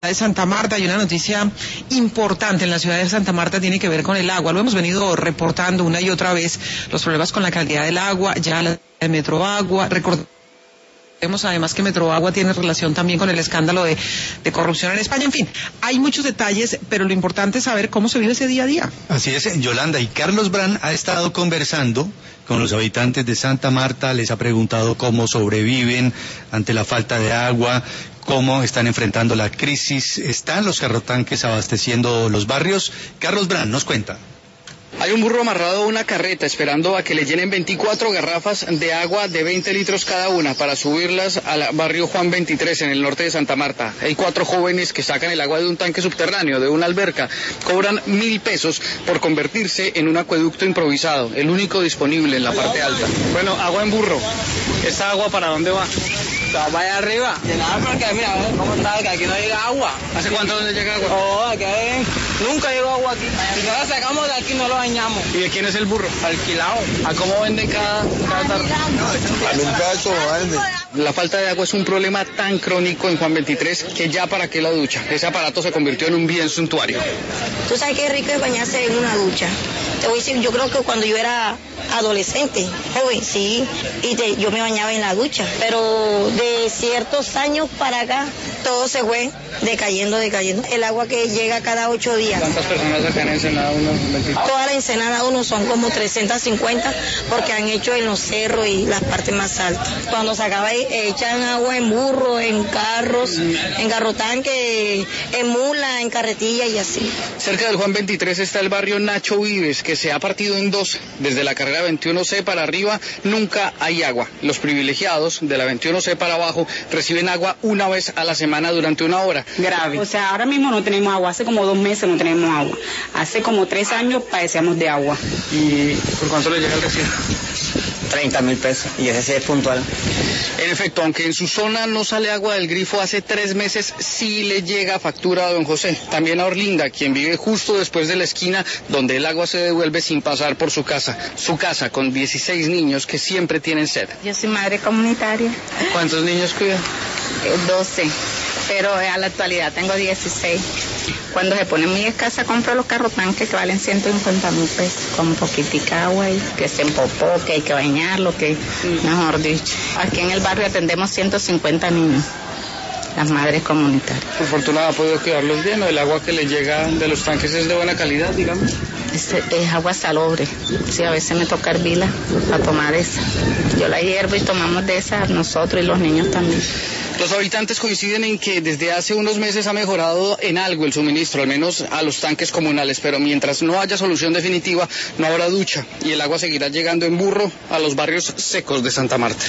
de Santa Marta. Hay una noticia importante en la ciudad de Santa Marta, tiene que ver con el agua. Lo hemos venido reportando una y otra vez, los problemas con la calidad del agua, ya la de Metroagua. Recordemos además que Metroagua tiene relación también con el escándalo de corrupción en España. En fin, hay muchos detalles, pero lo importante es saber cómo se vive ese día a día. Así es, Yolanda, y Carlos Brand ha estado conversando con los habitantes de Santa Marta, les ha preguntado cómo sobreviven ante la falta de agua, cómo están enfrentando la crisis. ¿Están los carrotanques abasteciendo los barrios? Carlos Brand nos cuenta. Hay un burro amarrado a una carreta esperando a que le llenen 24 garrafas de agua de 20 litros cada una para subirlas al barrio Juan 23 en el norte de Santa Marta. Hay 4 jóvenes que sacan el agua de un tanque subterráneo, de una alberca. Cobran 1.000 pesos por convertirse en un acueducto improvisado, el único disponible en la parte alta. Bueno, agua en burro. ¿Esta agua para dónde va? Va allá arriba. De nada, porque mira, cómo está, que aquí no llega agua. ¿Hace cuánto no llega agua? Oh, aquí nunca llegó agua aquí. Si no la sacamos de aquí, no lo bañamos. ¿Y de quién es el burro? Alquilado. ¿A cómo venden cada tarde? A 1.000 pesos venden. La falta de agua es un problema tan crónico en Juan 23 que ya para qué la ducha. Ese aparato se convirtió en un bien suntuario. Tú sabes qué rico es bañarse en una ducha. Te voy a decir, yo creo que cuando yo era adolescente, joven, sí, y yo me bañaba en la ducha, pero de ciertos años para acá todo se fue decayendo. El agua que llega cada 8 días. ¿Cuántas personas acá en Ensenada 1? Toda la Ensenada 1 son como 350 porque han hecho en los cerros y las partes más altas. Cuando se acaba echan agua en burro, en carros, en garrotanque, en mula, en carretilla y así. Cerca del Juan 23 está el barrio Nacho Vives, que se ha partido en dos. Desde la carrera 21C para arriba nunca hay agua. Los privilegiados de la 21C para abajo reciben agua una vez a la semana durante una hora. Grave. O sea, ahora mismo no tenemos agua. Hace como 2 meses no tenemos agua. Hace como 3 años padecíamos de agua. ¿Y por cuánto le llega el recibo? 30.000 pesos. Y ese sí es puntual. En efecto, aunque en su zona no sale agua del grifo, hace 3 meses sí le llega factura a don José. También a Orlinda, quien vive justo después de la esquina donde el agua se devuelve sin pasar por su casa. Su casa con 16 niños que siempre tienen sed. Yo soy madre comunitaria. ¿Cuántos niños cuida? 12, pero a la actualidad tengo 16. Cuando se pone muy escasa compro los carrotanques que valen 150.000 pesos, con poquitica agua y que se empopó, que hay que bañarlo, que mejor dicho. Aquí en el barrio atendemos 150 niños, las madres comunitarias. Por fortuna ha podido cuidarlos bien, ¿no? El agua que le llega de los tanques es de buena calidad, digamos. Es agua salobre, sí, a veces me toca hervirla para tomar esa. Yo la hiervo y tomamos de esa nosotros y los niños también. Los habitantes coinciden en que desde hace unos meses ha mejorado en algo el suministro, al menos a los tanques comunales, pero mientras no haya solución definitiva, no habrá ducha y el agua seguirá llegando en burro a los barrios secos de Santa Marta.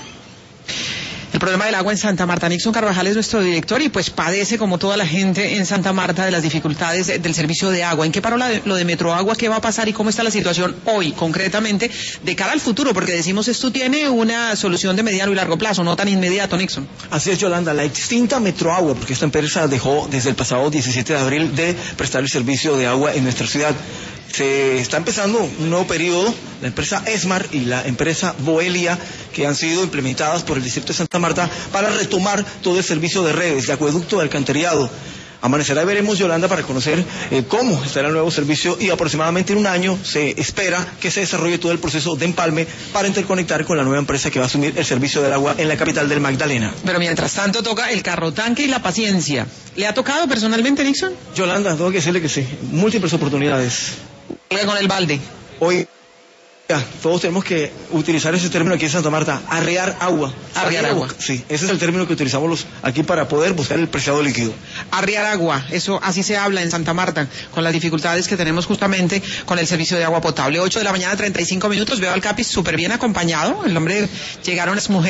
El problema del agua en Santa Marta. Nixon Carvajal es nuestro director y pues padece, como toda la gente en Santa Marta, de las dificultades del servicio de agua. ¿En qué paró lo de Metroagua? ¿Qué va a pasar y cómo está la situación hoy, concretamente, de cara al futuro? Porque decimos esto tiene una solución de mediano y largo plazo, no tan inmediato, Nixon. Así es, Yolanda. La extinta Metroagua, porque esta empresa dejó desde el pasado 17 de abril de prestar el servicio de agua en nuestra ciudad. Se está empezando un nuevo periodo, la empresa Esmar y la empresa Boelia, que han sido implementadas por el distrito de Santa Marta para retomar todo el servicio de redes, de acueducto, de alcantarillado. Amanecerá y veremos, Yolanda, para conocer cómo estará el nuevo servicio, y aproximadamente en un año se espera que se desarrolle todo el proceso de empalme para interconectar con la nueva empresa que va a asumir el servicio del agua en la capital del Magdalena. Pero mientras tanto toca el carrotanque y la paciencia. ¿Le ha tocado personalmente, Nixon? Yolanda, tengo que decirle que sí, múltiples oportunidades. Con el balde. Hoy todos tenemos que utilizar ese término aquí en Santa Marta, arrear agua. Arriar agua. Sí, ese es el término que utilizamos aquí para poder buscar el preciado líquido. Arriar agua, eso así se habla en Santa Marta, con las dificultades que tenemos justamente con el servicio de agua potable. 8 de la mañana, 35 minutos, veo al Capi súper bien acompañado. El hombre, llegaron las mujeres.